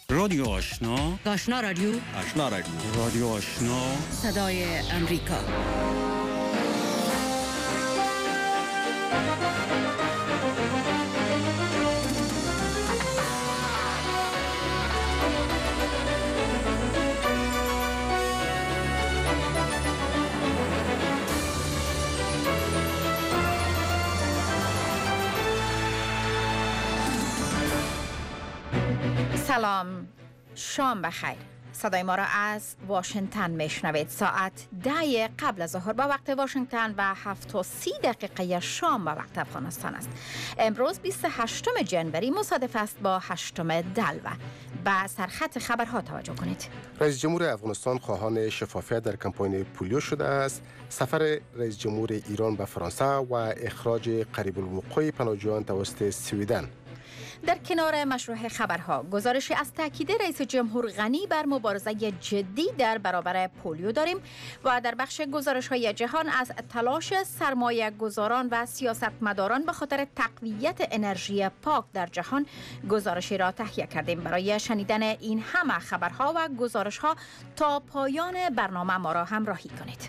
رادیو آشنا، آشنا رادیو، آشنا رادیو، رادیو آشنا، صدای امریکا. سلام، شام بخیر. صدای ما را از واشنگتن میشنوید. ساعت 10 قبل از ظهر به وقت واشنگتن و 7:30 شام به وقت افغانستان است. امروز 28 جنوری مصادف است با 8 دلو. به سرخط خبرها توجه کنید. رئیس جمهور افغانستان خواهان شفافیت در کمپاین پولیو شده است. سفر رئیس جمهور ایران به فرانسه و اخراج قریب الوقوع پناهجویان توسط سویدن. در کنار مشروع خبرها گزارشی از تاکید رئیس جمهور غنی بر مبارزه جدی در برابر پولیو داریم و در بخش گزارش‌های جهان از تلاش سرمایه گذاران و سیاستمداران به خاطر تقویت انرژی پاک در جهان گزارشی را تهیه کردیم. برای شنیدن این همه خبرها و گزارش‌ها تا پایان برنامه ما را همراهی کنید.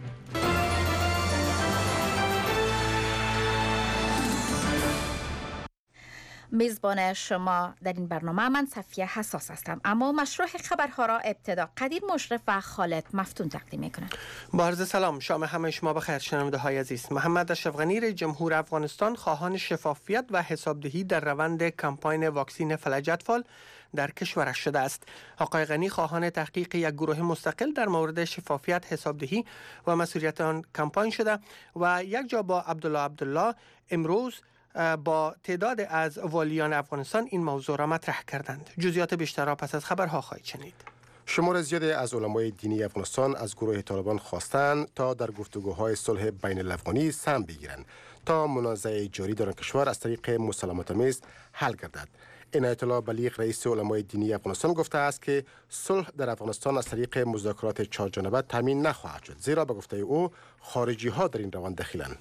میزبان شما در این برنامه من صفیه حساس هستم، اما مشروع خبرها را ابتدا قدیر مشرف و خالد مفتون تقدیم میکنند. با عرض سلام، شام همه شما بخیر شنونده های عزیز. محمد اشرف غنی رئیس جمهور افغانستان خواهان شفافیت و حسابدهی در روند کمپاین واکسین فلج اطفال در کشورش شده است. آقای غنی خواهان تحقیق یک گروه مستقل در مورد شفافیت، حسابدهی و مسئولیت آن کمپاین شده و یک جا با عبدالله امروز با تعداد از والیان افغانستان این موضوع را مطرح کردند. جزئیات بیشتر را پس از خبرها خواهید شنید. شمار زیادی از علمای دینی افغانستان از گروه طالبان خواستند تا در گفتگوهای صلح بین الافغانی سهم بگیرند تا منازعه جاری در آن کشور از طریق مسالمت‌آمیز حل گردد. عنایت الله بلیغ رئیس علمای دینی افغانستان گفته است که صلح در افغانستان از طریق مذاکرات 4 جانبه تامین نخواهد شد، زیرا به گفته او خارجی ها در این روند دخیلند.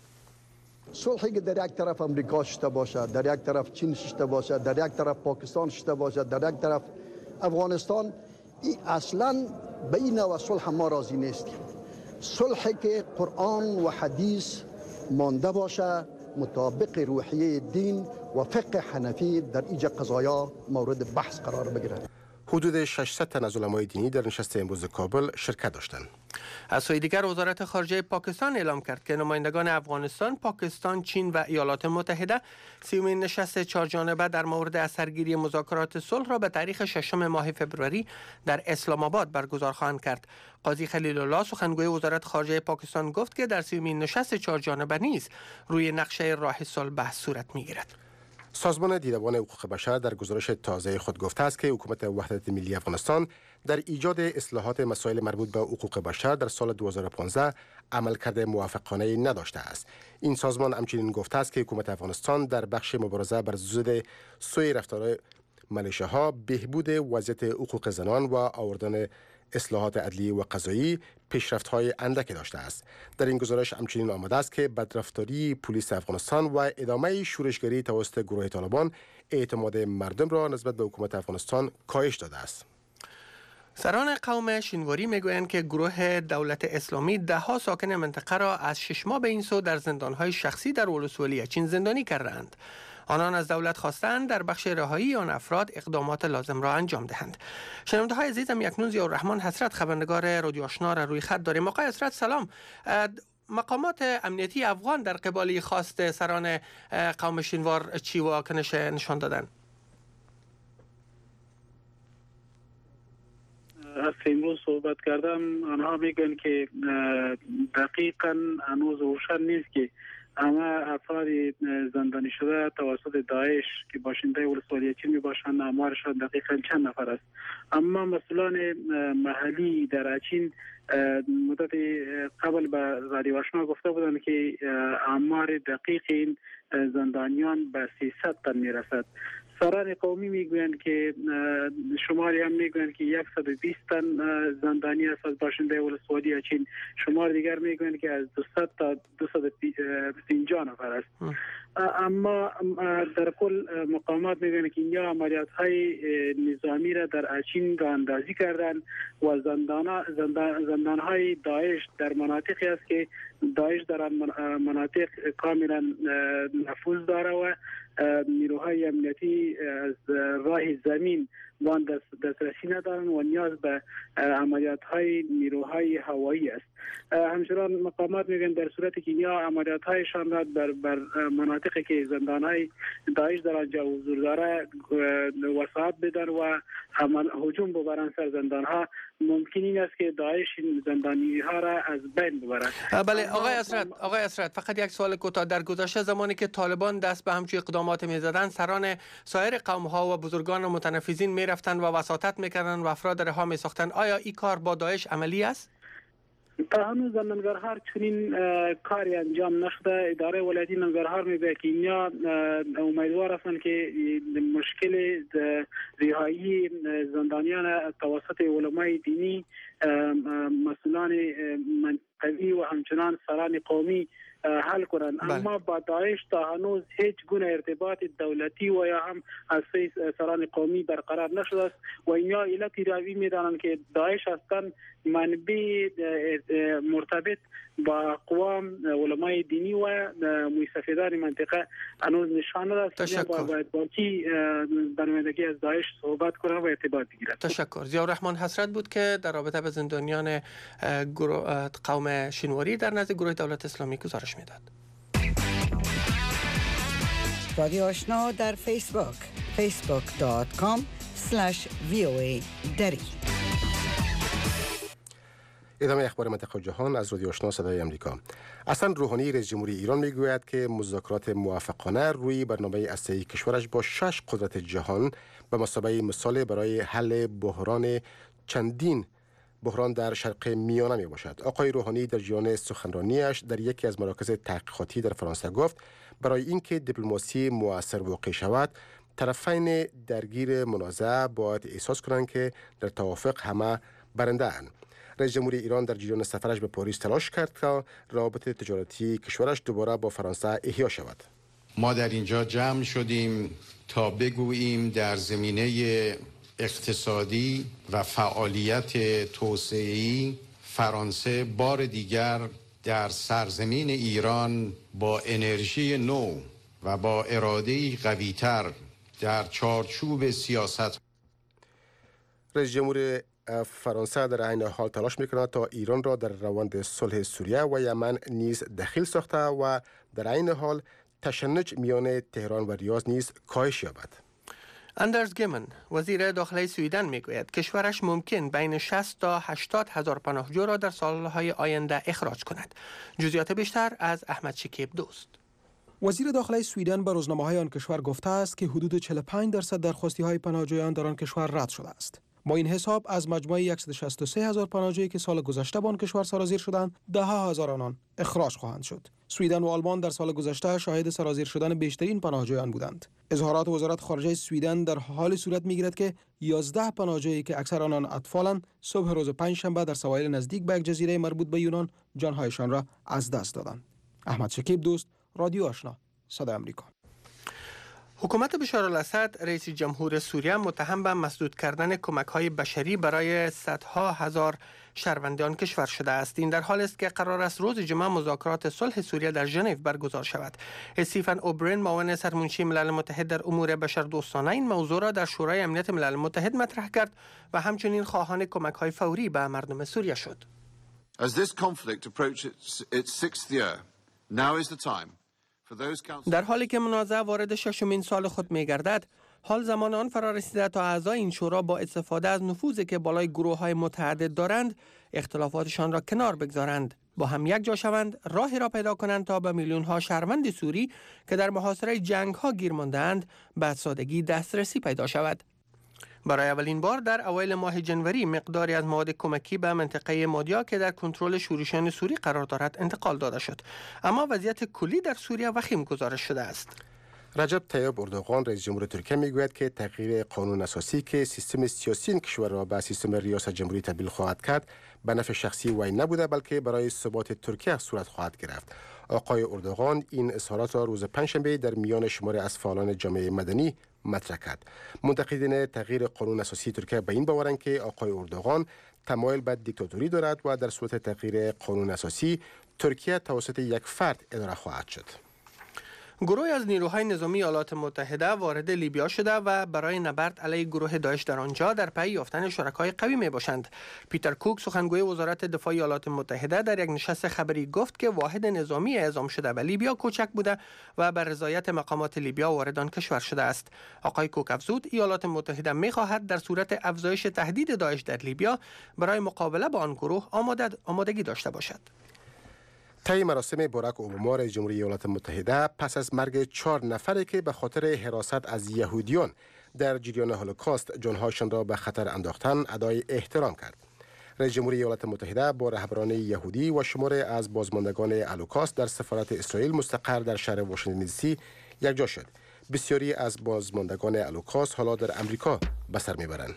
صلحی که در یک طرف امریکا شده باشد، در یک طرف چین شده باشد، در یک طرف پاکستان شده باشد، در یک طرف افغانستان، این اصلا به این نوع صلح ما راضی نیستیم. صلحی که قرآن و حدیث مانده باشه، مطابق روحیه دین و فقه حنفی در اینجا قضایا مورد بحث قرار بگیرد. حدود 600 تن از علمای دینی در نشست امروز کابل شرکت داشتند. از سوی دیگر وزارت خارجه پاکستان اعلام کرد که نمایندگان افغانستان، پاکستان، چین و ایالات متحده 30مین نشست 4 جانبه در مورد اثرگیری مذاکرات صلح را به تاریخ 6 ماه فوریه در اسلام آباد برگزار خواهند کرد. قاضی خلیل الله سخنگوی وزارت خارجه پاکستان گفت که در 30مین نشست 4 جانبه نیز روی نقشه راه صلح بحث صورت می‌گیرد. سازمان دیدبان حقوق بشر در گزارش تازه خود گفته است که حکومت وحدت ملی افغانستان در ایجاد اصلاحات مسائل مربوط به حقوق بشر در سال 2015 عملکرد موفقانه نداشته است. این سازمان همچنین گفته است که حکومت افغانستان در بخش مبارزه بر ضد سوء رفتار ملیشه‌ها، بهبود وضعیت حقوق زنان و آوردن اصلاحات عدلی و قضایی پیشرفت‌های اندکی داشته است. در این گزارش همچنین آمده است که بدرفتاری پلیس افغانستان و ادامه شورشگری توسط گروه طالبان اعتماد مردم را نسبت به حکومت افغانستان کاهش داده است. سران قوم شینواری میگویند که گروه دولت اسلامی 10 ساکن منطقه را از 6 ماه به این سو در زندان‌های شخصی در ولسوالی چین زندانی کردند. آنان از دولت خواستند در بخش رهایی آن افراد اقدامات لازم را انجام دهند. شنونده های عزیزم، اکنون ضیاءالرحمن حسرت خبرنگار رادیو آشنا را روی خط داریم. آقای حسرت سلام. مقامات امنیتی افغان در قبال خواست سران قوم شینوار چی واکنش نشان دادند؟ از امروز صحبت کردم، آنها میگن که دقیقاً هنوز روشن نیست که همه افراد زندانی شده توسط داعش که باشنده ولسوالی چین می باشند آمارشان دقیقاً چند نفر است. اما مسئولان محلی در چین مدت قبل به رادیو آشنا گفته بودند که آمار دقیق این زندانیان به 300 تن می رسد. سران قومی میگویند که شماری هم میگویند که 120 تن زندانی است از باشنده ولسوالی اچین. شمار دیگر میگویند که از 200 تا 250 نفر است. اما در کل مقامات میگویند که اینجا عملیات های نظامی را در اچین راه اندازی کردن و زندان های داعش در مناطقی است که داعش در آن مناطق کاملا نفوذ داره و نیروهای امنیتی از راه زمین وان دسترسی ندارند و نیاز به عملیات های نیروهای هوایی است. همچنان مقامات میگن در صورتی که اینها عملیات هایشان را بر مناطقی که زندان های داعش در آنجا حضور داره وسعت بدن و هجوم ببرند سر زندان ها، ممکن این است که داعش این زندانی ها را از بین ببرد. بله آقای اسرت فقط یک سوال کوتاه. در گذشته زمانی که طالبان دست به همچین اقدامات می‌زدند، سران سایر قوم ها و بزرگان متنفذین می‌رفتند و وساطت می‌کردند و افراد رها می‌ساختند. آیا این کار با داعش عملی است؟ تا هنوز در ننگرهار چنین کاری انجام نشده. اداره ولایتی ننگرهار میگه که اینا امیدوار هستند که مشکل رهایی زندانیان توسط علمای دینی، مسئولان منطقی و همچنان سران قومی حل کنند. اما با داعش تا هنوز هیچ گونه ارتباط دولتی و یا هم از سران قومی برقرار نشده است و اینا علتی راوی میدانند که داعش هستند منبع مرتبط با اقوام علمای دینی و موسفیدان منطقه هنوز نشان نداده. باید با کی برنامه‌نگاری از داعش صحبت کنه و ارتباط بگیرد. تشکر. ضیاءالرحمن حسرت بود که در رابطه به زندانیان قوم شینواری در نزد گروه دولت اسلامی گزارش میداد. رادیو آشنا در فیسبوک facebook.com/voa دری. ادامه اخبار منطقه جهان از رادیو آشنا صدای آمریکا. حسن روحانی رئیس جمهوری ایران میگوید که مذاکرات موفقانه روی برنامه اسلحه‌ای کشورش با 6 قدرت جهان به مثابه مثال برای حل چندین بحران در شرق میانه می باشد. آقای روحانی در جریان سخنرانیش در یکی از مراکز تحقیقاتی در فرانسه گفت برای اینکه دیپلماسی مؤثر واقع شود، طرفین درگیر منازعه باید احساس کنند که در توافق همه برنده اند. رئیس جمهوری ایران در جریان سفرش به پاریس تلاش کرد تا روابط تجارتی کشورش دوباره با فرانسه احیا شود. ما در اینجا جمع شدیم تا بگوییم در زمینه اقتصادی و فعالیت توسعه‌ای فرانسه بار دیگر در سرزمین ایران با انرژی نو و با اراده‌ای قوی‌تر در چارچوب سیاست. رئیس جمهور فرانسه در عین حال تلاش می‌کند تا ایران را در روند صلح سوریه و یمن نیز دخیل ساخته و در عین حال تشنج میان تهران و ریاض نیز کاهش یابد. اندرز گیمن وزیر داخلی سوئدن میگوید کشورش ممکن بین 60 تا 80 هزار پناهجو را در سالهای آینده اخراج کند. جزئیات بیشتر از احمد شکیب دوست. وزیر داخلی سوئدن به روزنامه‌های آن کشور گفته است که حدود 45% درخواستی‌های پناهجویان در آن کشور رد شده است. با این حساب از مجموع 163 هزار پناهجویی که سال گذشته به آن کشور سرازیر شدند، 10 هزار آنان اخراج خواهند شد. سوئدن و آلمان در سال گذشته شاهد سرازیر شدن بیشترین پناهجویان بودند. اظهارات وزارت خارجه سوئدن در حال صورت می‌گیرد که 11 پناهجویی که اکثر آنان اطفالند، صبح روز پنجشنبه در سواحل نزدیک به یک جزیره مربوط به یونان جان‌هایشان را از دست دادند. احمد شکیب دوست، رادیو آشنا، صدای آمریکا. حکومت بشار الاسد رئیس جمهور سوریه متهم به مسدود کردن کمک‌های بشری برای صدها هزار شهروندان کشور شده است. این در حال است که قرار است روز جمعه مذاکرات صلح سوریه در ژنو برگزار شود. استیفن اوبرین معاون سرمنشی ملل متحد در امور بشردوستانه این موضوع را در شورای امنیت ملل متحد مطرح کرد و همچنین خواهان کمک‌های فوری به مردم سوریه شد. As this conflict approaches its 6th year, now is the time. در حالی که منازعه وارد ششمین سال خود می‌گردد، حال زمان آن فرا رسیده تا اعضای این شورا با استفاده از نفوذی که بالای گروه‌های متعدد دارند، اختلافاتشان را کنار بگذارند، با هم یک جا شوند، راهی را پیدا کنند تا به میلیون‌ها شهروند سوری که در محاصره جنگ‌ها گیر مانده‌اند، به سادگی دسترسی پیدا شود. برای اولین بار در اوایل ماه جنوری مقداری از مواد کمکی به منطقه مادیا که در کنترل شورشیان سوری قرار دارد انتقال داده شد، اما وضعیت کلی در سوریه وخیم گزارش شده است. رجب طیب اردوغان رئیس جمهور ترکیه میگوید که تغییر قانون اساسی که سیستم سیاسی این کشور را به سیستم ریاست جمهوری تبدیل خواهد کرد به نفع شخصی وی نبوده بلکه برای ثبات ترکیه صورت خواهد گرفت. آقای اردوغان این اظهارات را روز پنجشنبه در میان شماری از فعالان جامعه مدنی مطرح کرد. منتقدین تغییر قانون اساسی ترکیه به این باورند که آقای اردوغان تمایل به دیکتاتوری دارد و در صورت تغییر قانون اساسی ترکیه توسط یک فرد اداره خواهد شد. گروهی از نیروهای نظامی ایالات متحده وارد لیبیا شده و برای نبرد علیه گروه داعش در آنجا در پی یافتن شرکای قوی می باشند. پیتر کوک سخنگوی وزارت دفاع ایالات متحده در یک نشست خبری گفت که واحد نظامی اعزام شده به لیبیا کوچک بوده و بر رضایت مقامات لیبیا وارد آن کشور شده است. آقای کوک افزود ایالات متحده می خواهد در صورت افزایش تهدید داعش در لیبیا برای مقابله با آن گروه آمادگی داشته باشد. طی مراسم باراک اوباما رئیس جمهوری ایالات متحده پس از مرگ 4 نفری که به خاطر حراست از یهودیان در جریان هولوکاست جانهاشان را به خطر انداختن ادای احترام کرد. رئیس جمهوری ایالات متحده با رهبران یهودی و شماری از بازماندگان هولوکاست در سفارت اسرائیل مستقر در شهر واشنگتن دی سی یکجا شد. بسیاری از بازماندگان هولوکاست حالا در امریکا به سر میبرند.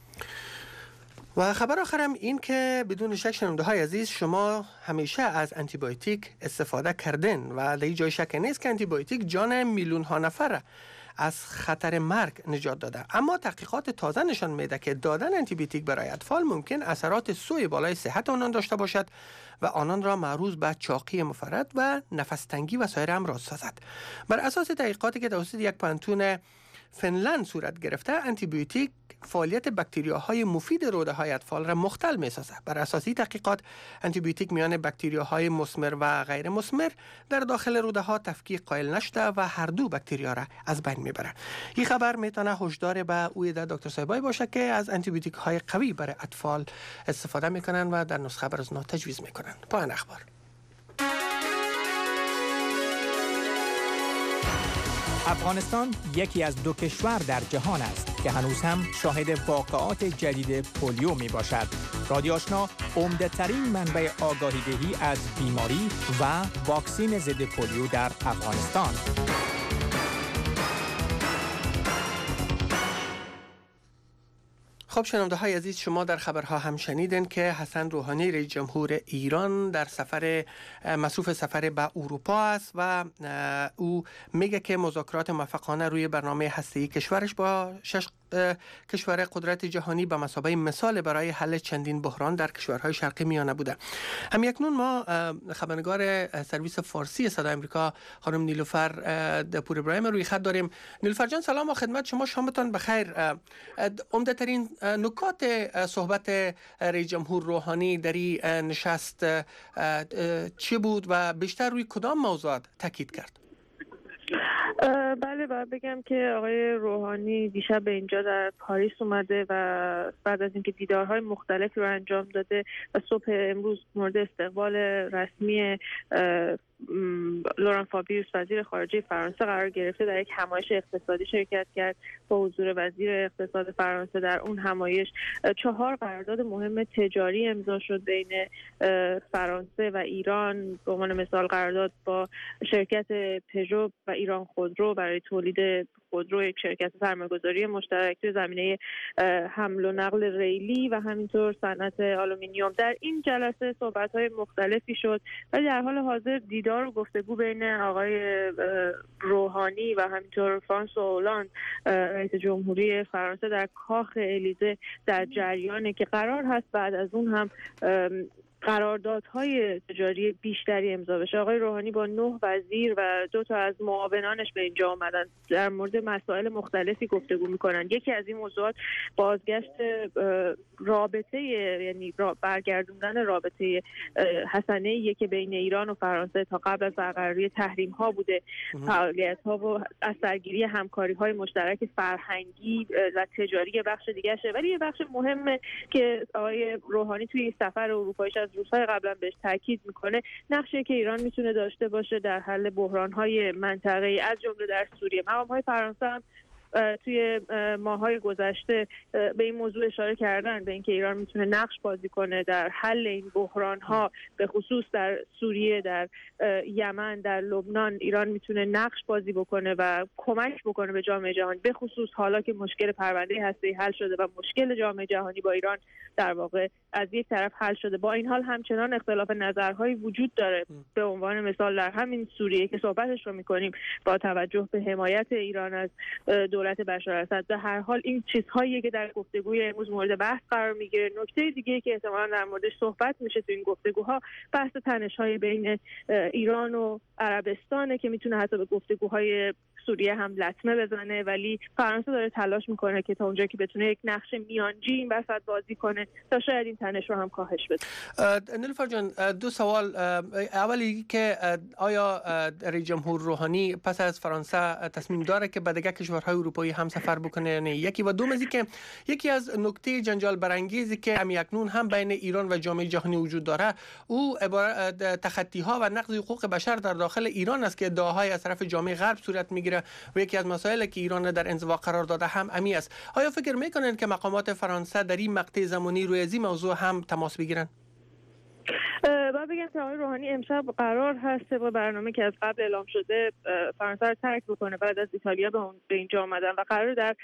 و خبر آخرم این که بدون شک شنونده‌های عزیز شما همیشه از آنتیبیوتیک استفاده کردن و در جای شک نیست که آنتیبیوتیک جان میلیون ها نفر از خطر مرگ نجات داده. اما تحقیقات تازه نشان میده که دادن آنتیبیوتیک برای اطفال ممکن اثرات سوء بالای صحت آنان داشته باشد و آنان را معرض به چاقی مفرط و نفس تنگی و سایر امراض سازد. بر اساس تحقیقاتی که توسط یک پانتون فنلند صورت گرفته، آنتیبیوتیک فعالیت باکتریاهای مفید روده‌های اطفال را مختل می‌سازد. بر اساس تحقیقات انتیبیوتیک میان باکتریاهای مثمر و غیر مثمر در داخل روده‌ها تفکیک قائل نشده و هر دو باکتریا را از بین میبره. این خبر میتونه هشدار به اویده دکتر صاحبای باشه که از انتیبیوتیک‌های قوی برای اطفال استفاده میکنن و در نسخه بر از تجویز میکنن. پایان اخبار. افغانستان یکی از 2 کشور در جهان است که هنوز هم شاهد واقعات جدید پولیو می باشد. رادیو آشنا عمده ترین منبع آگاهی دهی از بیماری و واکسین ضد پولیو در افغانستان. خب شنونده های عزیز، شما در خبرها هم شنیدن که حسن روحانی رئیس جمهور ایران در مصروف سفر به اروپا است و او میگه که مذاکرات موفقانه روی برنامه هسته‌ای کشورش با 6 کشور قدرت جهانی به مثابه مثال برای حل چندین بحران در کشورهای شرقی میانه بوده. همیکنون ما خبرنگار سرویس فارسی صدای آمریکا خانم نیلوفر دپور ابراهیم روی خط داریم. نیلوفر جان سلام و خدمت شما، شامتان بخیر. عمده ترین نکات صحبت رئیس جمهور روحانی در این نشست چی بود و بیشتر روی کدام موضوعات تاکید کرد؟ بله، باید بگم که آقای روحانی دیشب به اینجا در پاریس اومده و بعد از اینکه دیدارهای مختلفی رو انجام داده و صبح امروز مورد استقبال رسمی لوران فابیوس وزیر خارجه فرانسه قرار گرفته، در یک همایش اقتصادی شرکت کرد با حضور وزیر اقتصاد فرانسه. در اون همایش 4 قرارداد مهم تجاری امضا شد بین فرانسه و ایران. به عنوان مثال قرارداد با شرکت پژو و ایران خودرو برای تولید خودرو، یک شرکت سرمایه‌گذاری مشترک توی زمینه حمل و نقل ریلی و همینطور صنعت آلومینیوم. در این جلسه صحبت‌های مختلفی شد ولی در حال حاضر دیدار و گفتگو بین آقای روحانی و همینطور فرانسوا هولاند رئیس جمهوری فرانسه در کاخ الیزه در جریانه که قرار هست بعد از اون هم قراردادهای تجاری بیشتری امضا بشه. آقای روحانی با 9 وزیر و 2 تا از معاونانش به اینجا آمدن، در مورد مسائل مختلفی گفتگو میکنن. یکی از این موضوعات بازگشت رابطه، یعنی برگردوندن رابطه حسنه‌ای که بین ایران و فرانسه تا قبل از برقراری تحریم ها بوده، فعالیت ها و از سرگیری همکاری های مشترک فرهنگی و تجاری بخش دیگه شه. ولی یه بخش مهمه که آقای روحانی توی سفر اروپاییش از روزهای قبلا بهش تاکید میکنه، نقشی که ایران میتونه داشته باشه در حل بحران‌های منطقه‌ای از جمله در سوریه. مقام‌های فرانسه هم توی ماه‌های گذشته به این موضوع اشاره کردن، به اینکه ایران میتونه نقش بازی کنه در حل این بحران‌ها، به خصوص در سوریه، در یمن، در لبنان. ایران میتونه نقش بازی بکنه و کمک بکنه به جامعه جهانی، به خصوص حالا که مشکل پرونده هسته‌ای حل شده و مشکل جامعه جهانی با ایران در واقع از یک طرف حل شده. با این حال همچنان اختلاف نظرهایی وجود داره. به عنوان مثال در همین سوریه که صحبتش رو می‌کنیم، با توجه به حمایت ایران از دولت بشار اسد، به هر حال این چیزهایی که در گفتگوی امروز مورد بحث قرار میگیره. نکته دیگه که احتمالاً در موردش صحبت میشه تو این گفتگوها، بحث تنش‌های بین ایران و عربستانه که میتونه حتی به گفتگوهای سوریه هم لطمه بزنه، ولی فرانسه داره تلاش میکنه که تا اونجا که بتونه یک نقش میانجی این وسط بازی کنه تا شاید این تنش رو هم کاهش بده. نیلوفر جان، دو سوال. اولی که آیا رئیس جمهور روحانی پس از فرانسه تصمیم داره که به دیگر کشورهای اروپایی هم سفر بکنه؟ نه یکی. و دوم از که یکی از نکته جنجال برانگیزی که اکنون هم بین ایران و جامعه جهانی وجود داره، او تخطی ها و نقض حقوق بشر در داخل ایران است که ادعاهای از طرف جامعه غرب صورت میگیره و یکی از مسائلی که ایران در انزوا قرار داده هم امی است. آیا فکر میکنن که مقامات فرانسه در این مقطع زمانی روی این موضوع هم تماس بگیرن؟ باید بگم که آقای روحانی امشب قرار هست طبق برنامه که از قبل اعلام شده فرانسه رو ترک بکنه بعد از ایتالیا به اینجا آمدن و قرار در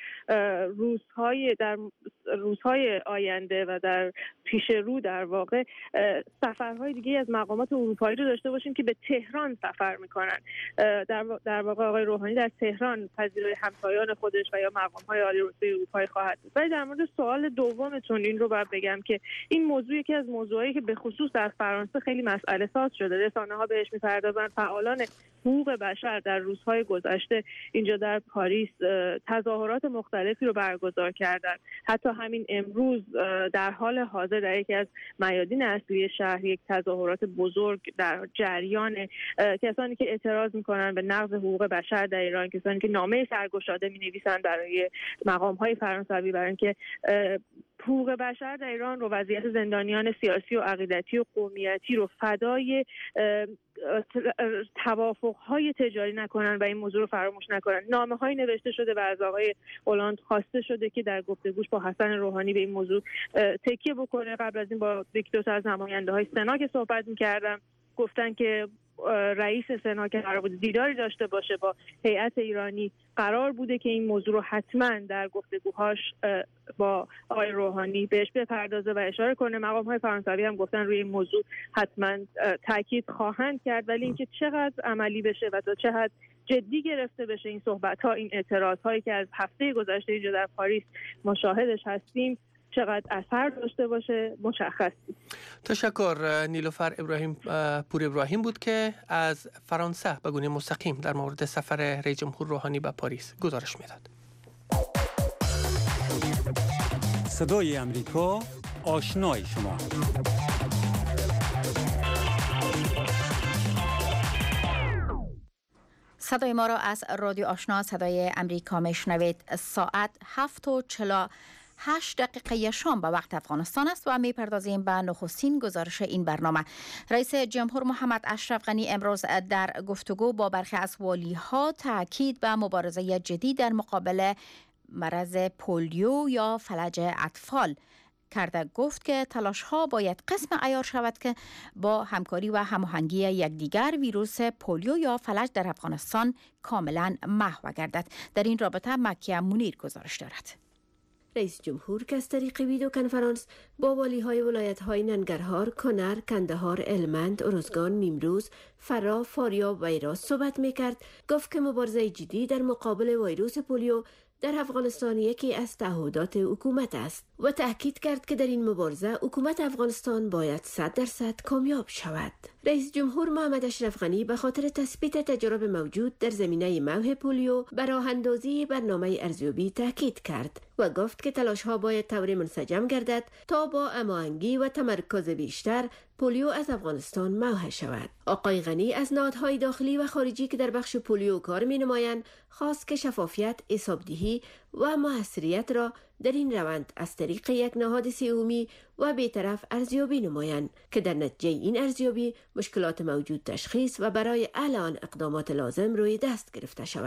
روزهای آینده و در پیش رو در واقع سفرهای دیگه از مقامات اروپایی رو داشته باشیم که به تهران سفر میکنن. در واقع آقای روحانی در تهران پذیرای همتایان خودش و یا مقامهای عالی رتبه اروپایی خواهد بود. ولی در مورد سوال دومتون این رو باید بگم که این موضوع یکی از موضوعایی که به خصوص در فرانسه خیلی مسئله ساز شده. رسانه‌ها بهش می‌پردازن. فعالان حقوق بشر در روزهای گذشته اینجا در پاریس تظاهرات مختلفی رو برگزار کردن. حتی همین امروز در حال حاضر در یکی از میادین اصلی شهر یک تظاهرات بزرگ در جریان. کسانی که اعتراض می‌کنن به نقض حقوق بشر در ایران، کسانی که نامه سرگشاده می‌نویسن برای مقام‌های فرانسوی برای اینکه حقوق بشر در ایران رو، وضعیت زندانیان سیاسی و عقیدتی و قومیتی رو فدای توافق‌های تجاری نکنن و این موضوع رو فراموش نکنن. نامه‌هایی نوشته شده و از آقای هلند خواسته شده که در گفتگوش با حسن روحانی به این موضوع تکیه بکنه. قبل از این با یک دو تا از نماینده‌های سنا که صحبت می‌کردم گفتن که رئیس سنا که قرار بود دیداری داشته باشه با هیئت ایرانی، قرار بوده که این موضوع رو حتما در گفتگوهاش با آقای روحانی بهش بپردازه و اشاره کنه. مقام‌های فرانسوی هم گفتن روی این موضوع حتما تاکید خواهند کرد، ولی اینکه چقدر عملی بشه و تا چه حد جدی گرفته بشه این صحبت‌ها، این اعتراض‌هایی که از هفته گذشته اینجا در پاریس مشاهدش هستیم، چقدر اثر داشته باشه مشخص نیست. تشکر. نیلوفر پور ابراهیم بود که از فرانسه به گونه مستقیم در مورد سفر رئیس جمهور روحانی به پاریس گزارش میداد. صدای امریکا، آشنای شما. صدای ما را از رادیو آشنا صدای امریکا میشنوید. ساعت 7:48 شام به وقت افغانستان است و میپردازیم به نخستین گزارش این برنامه. رئیس جمهور محمد اشرف غنی امروز در گفتگو با برخی از والی‌ها تاکید به مبارزه جدی در مقابل مرض پولیو یا فلج اطفال کرده. گفت که تلاش‌ها باید قسم عیار شود که با همکاری و هماهنگی یکدیگر ویروس پولیو یا فلج در افغانستان کاملا محو گردد. در این رابطه مکیه منیر گزارش دارد. رئیس جمهور که از طریق ویدیو کنفرانس با والی‌های ولایت‌های ننگرهار، کنر، کندهار، هلمند، ارزگان، نیمروز، فرا، فاریاب و هرات صحبت می‌کرد، گفت که مبارزه جدی در مقابل ویروس پولیو در افغانستان یکی از تعهدات حکومت است و تأکید کرد که در این مبارزه حکومت افغانستان باید 100% کامیاب شود. رئیس جمهور محمد اشرف غنی به خاطر تثبیت تجارب موجود در زمینه محو پولیو بر راه‌اندازی برنامه ارزیابی تأکید کرد و گفت که تلاش‌ها باید طوری منسجم گردد تا با هماهنگی و تمرکز بیشتر پولیو از افغانستان محو شود. آقای غنی از نهادهای داخلی و خارجی که در بخش پولیو کار می‌نمایند خواست که شفافیت، حسابدهی و موثریت را در این روند از طریق یک نهاد سومی و بی‌طرف ارزیابی نمایند که در نتیجه این ارزیابی مشکلات موجود تشخیص و برای حل آن اقدامات لازم روی دست گرفته شود.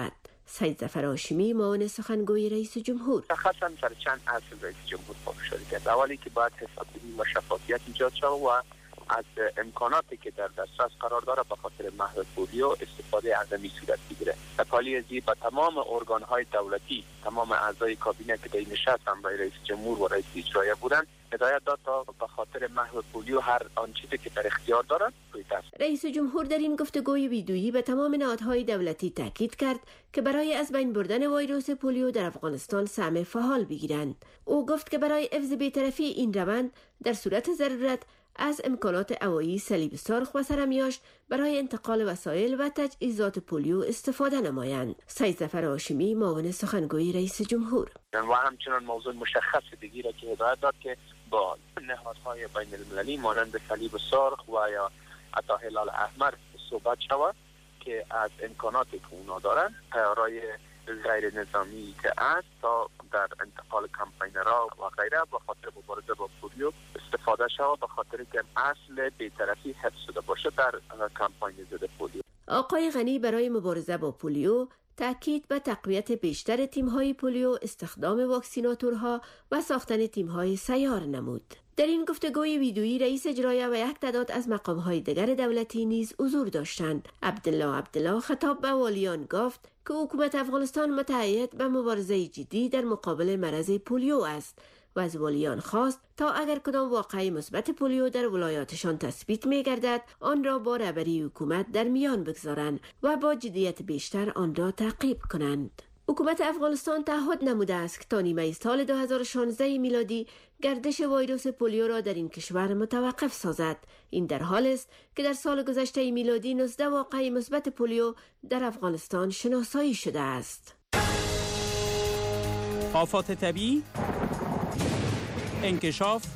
سید ظفر هاشمی معاون سخنگوی رئیس جمهور: مشخصاً سر چند اصل رئیس جمهور پافشاری کرد. اولی که باید حسابدهی و شفافیت ایجاد شود و از امکاناتی که در دسترس قرار داره به خاطر محو پولیو استفاده اعظمی صورت بگیره. تکالی ازی به تمام ارگان‌های دولتی، تمام اعضای کابینه که در نشست هم رئیس جمهور و رئیس اجرایی بودن، هدایت داد تا به خاطر محو پولیو هر آن چیزی که در اختیار دارند روی دست. رئیس جمهور در این گفتگوی ویدیویی به تمام نهادهای دولتی تاکید کرد که برای از بین بردن ویروس پولیو در افغانستان سهم فعال بگیرند. او گفت که برای حفظ بی‌طرفی این روند در صورت ضرورت از امکانات هوایی صلیب سرخ و سرمیاشت برای انتقال وسایل و تجهیزات پولیو استفاده نمایند. سید ظفر هاشمی معاون سخنگوی رئیس جمهور: و همچنان موضوع مشخص دیگری را که هدایت داد که با نهادهای بین المللی مانند صلیب سرخ و یا حتی هلال احمر صحبت شود که از امکاناتی که اونا دارن طیارای غیر نظامی که است تا در انتقال کمپینرها و غیره به خاطر مبارزه با پولیو استفاده شود، به خاطر که اصل بی‌طرفی حفظ شده باشه در کمپین ضد پولیو. آقای غنی برای مبارزه با پولیو تاکید به تقویت بیشتر تیم‌های پولیو، استخدام واکسیناتورها و ساختن تیم‌های سیار نمود. در این گفتگوی ویدیویی رئیس اجرایی و یک تعداد از مقام‌های دیگر دولتی نیز حضور داشتند. عبدالله خطاب به والیان گفت که حکومت افغانستان متعهد به مبارزه جدی در مقابل مرض پولیو است و از والیان خواست تا اگر کدام واقعه مثبت پولیو در ولایاتشان تثبیت می‌گردد آن را با رهبری حکومت در میان بگذارند و با جدیت بیشتر آن را تعقیب کنند. حکومت افغانستان تعهد نموده است که تا نیمه سال 2016 میلادی گردش ویروس پولیو را در این کشور متوقف سازد. این در حال است که در سال گذشته میلادی 19 واقعه مثبت پولیو در افغانستان شناسایی شده است. آفات طبیعی، انکشاف،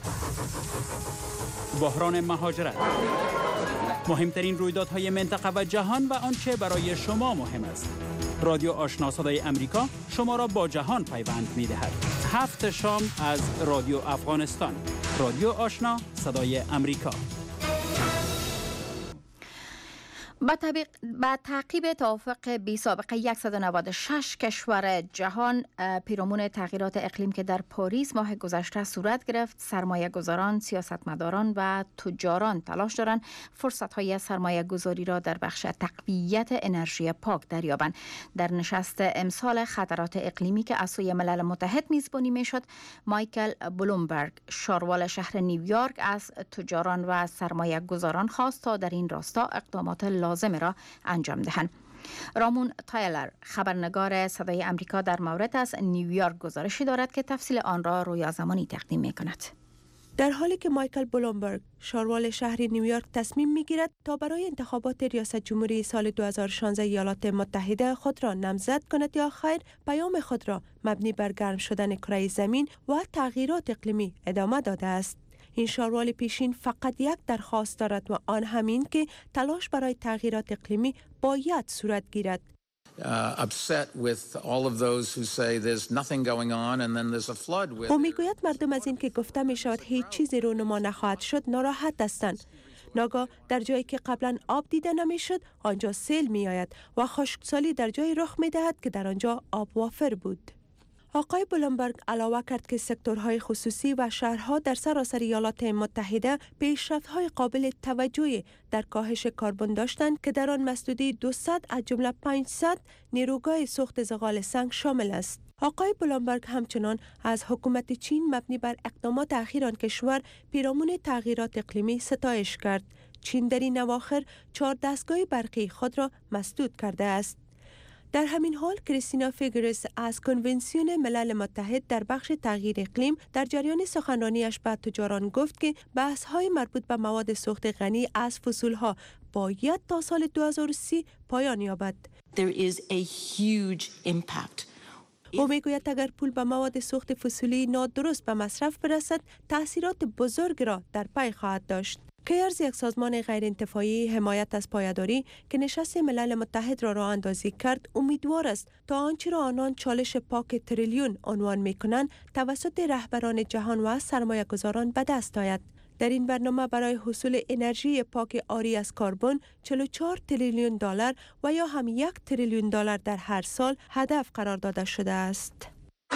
بحران مهاجرت، مهمترین رویدادهای منطقه و جهان و آنچه برای شما مهم است. رادیو آشنا صدای امریکا شما را با جهان پیوند می‌دهد. 7 شام از رادیو افغانستان. رادیو آشنا صدای امریکا. با تعقیب توافق بی سابقه 196 کشور جهان پیرامون تغییرات اقلیم که در پاریس ماه گذشته صورت گرفت، سرمایه گذاران، سیاستمداران و تجاران تلاش دارند فرصت‌های سرمایه گذاری را در بخش تقویت انرژی پاک دریابند. در نشست امسال خطرات اقلیمی که از سوی ملل متحد میزبانی میشد، مایکل بلومبرگ، شاروال شهر نیویورک، از تجاران و سرمایه گذاران خواست تا در این راستا اقدامات لازم را انجام دهند. رامون تایلر، خبرنگار صدای امریکا، در مورد از نیویورک گزارشی دارد که تفصیل آن را رویا زمانی تقدیم می کند. در حالی که مایکل بلومبرگ، شاروال شهر نیویورک، تصمیم میگیرد تا برای انتخابات ریاست جمهوری سال 2016 ایالات متحده خود را نامزد کند یا خیر، پیام خود را مبنی بر گرم شدن کره زمین و تغییرات اقلیمی ادامه داده است. این شاروال پیشین فقط یک درخواست دارد و آن همین که تلاش برای تغییرات اقلیمی باید صورت گیرد. او میگوید مردم از این که گفته می شود هیچ چیزی رونما نخواهد شد ناراحت هستند. ناگاه در جایی که قبلا آب دیده نمی شد آنجا سیل می آید و خشکسالی در جایی رخ می دهد که در آنجا آب وافر بود. آقای بلومبرگ علاوه کرد که سکتورهای خصوصی و شهرها در سراسر ایالات متحده پیشرفت‌های قابل توجهی در کاهش کربن داشتند که در آن مسدودی 200 از جمله 500 نیروگاه سوخت زغال سنگ شامل است. آقای بلومبرگ همچنان از حکومت چین مبنی بر اقدامات اخیر آن کشور پیرامون تغییرات اقلیمی ستایش کرد. چین در این اواخر 4 دستگاه برقی خود را مسدود کرده است. در همین حال کریستینا فیگرس از کنونسیون ملل متحد در بخش تغییر اقلیم در جریان سخنرانیش به تجاران گفت که بحث‌های مربوط به مواد سوخت غنی از فسول‌ها باید تا سال 2030 پایان یابد. او میگوید اگر پول به مواد سوخت فسولی نادرست به مصرف برسد، تأثیرات بزرگ را در پی خواهد داشت. کیرز، یک سازمان غیرانتفاعی حمایت از پایداری که نشست ملل متحد را راه اندازی کرد، امیدوار است تا آنچه را آنان چالش پاک تریلیون عنوان می‌کنند توسط رهبران جهان و سرمایه‌گذاران به دست آید. در این برنامه برای حصول انرژی پاک عاری از کربن 44 تریلیون دلار و یا هم 1 تریلیون دلار در هر سال هدف قرار داده شده است.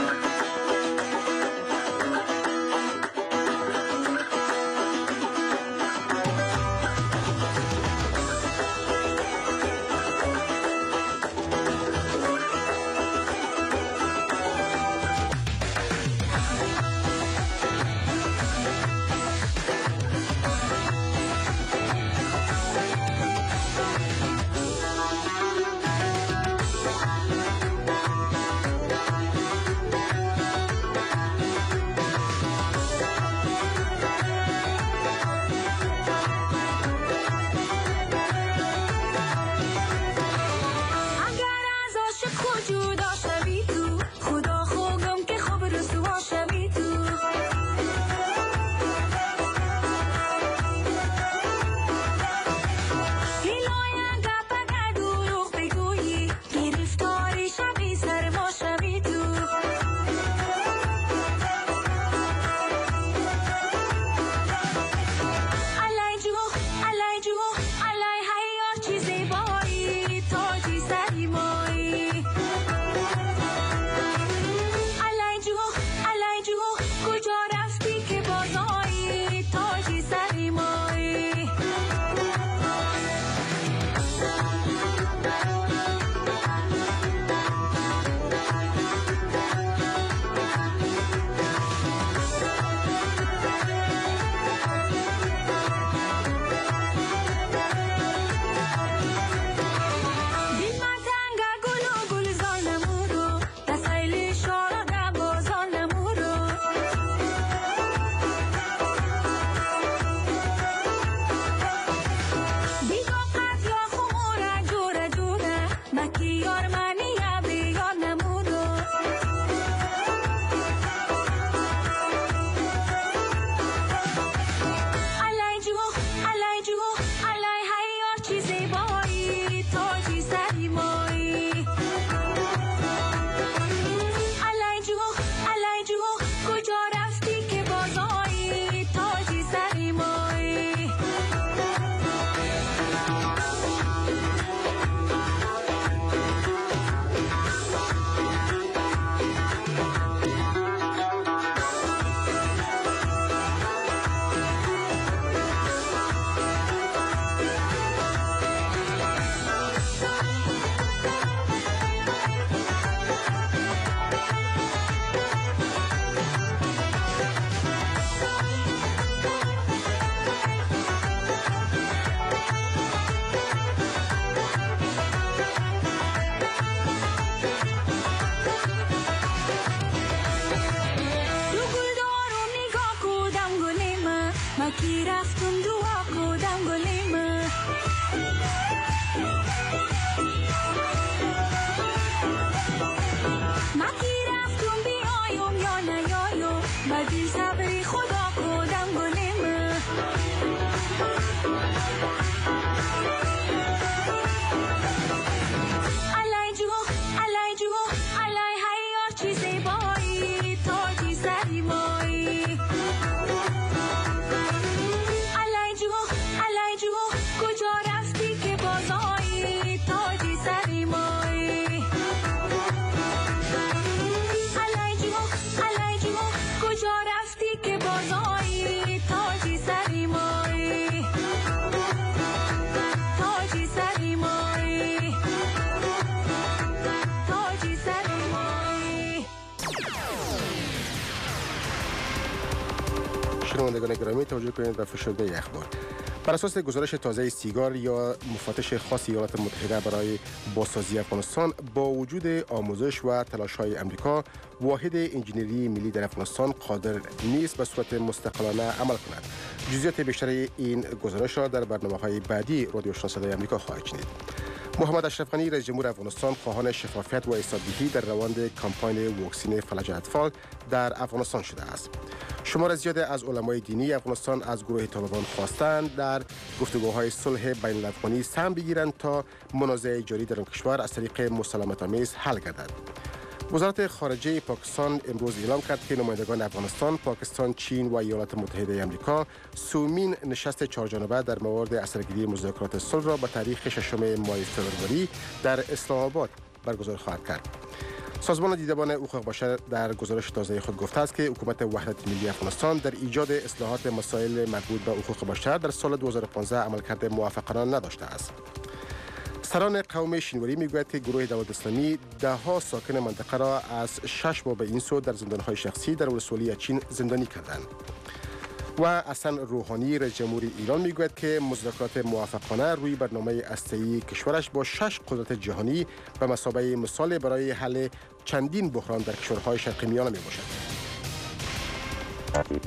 شنوندگان گرامی توجه کنید به فشرده اخبار. بر اساس گزارش تازه سیگار یا مفتش خاص ایالات متحده برای بازسازی افغانستان، با وجود آموزش و تلاش‌های امریکا، واحد انجینری ملی در افغانستان قادر نیست به صورت مستقلانه عمل کند. جزئیات بیشتر این گزارش را در برنامه‌های بعدی رادیو آشنا صدای آمریکا خواهید شنید. محمد اشرف غنی رئیس جمهور افغانستان خواهان شفافیت و ایستادگی در روند کمپاین واکسین فلج اطفال در افغانستان شده است. شمار زیاد از علمای دینی افغانستان از گروه طالبان خواستند در گفتگوهای صلح بین الافغانی سهم بگیرند تا منازعه جاری در آن کشور از طریق مسالمت‌آمیز حل گردد. وزارت خارجه پاکستان امروز اعلام کرد که نمایندگان افغانستان، پاکستان، چین و ایالات متحده آمریکا سومین نشست چهارجانبه در مورد اثرگیری مذاکرات صلح را به تاریخ 6 ماه فوریه در اسلام آباد برگزار خواهد کرد. سازمان دیدبان حقوق بشر در گزارش تازه خود گفته است که حکومت وحدت ملی افغانستان در ایجاد اصلاحات مسائل مربوط به حقوق بشر در سال 2015 عملکرد موفقانه نداشته است. سران قوم شینواری میگوید که گروه دولت اسلامی دهها ساکن منطقه را از 6 ماه به این سو در زندانهای شخصی در ولسوالی چین زندانی کردند. و حسن روحانی رئیس جمهور ایران میگوید که مذاکرات موفقانه روی برنامه هسته‌ای کشورش با 6 قدرت جهانی به مثابه مثال برای حل چندین بحران در کشورهای شرق میانه میباشد.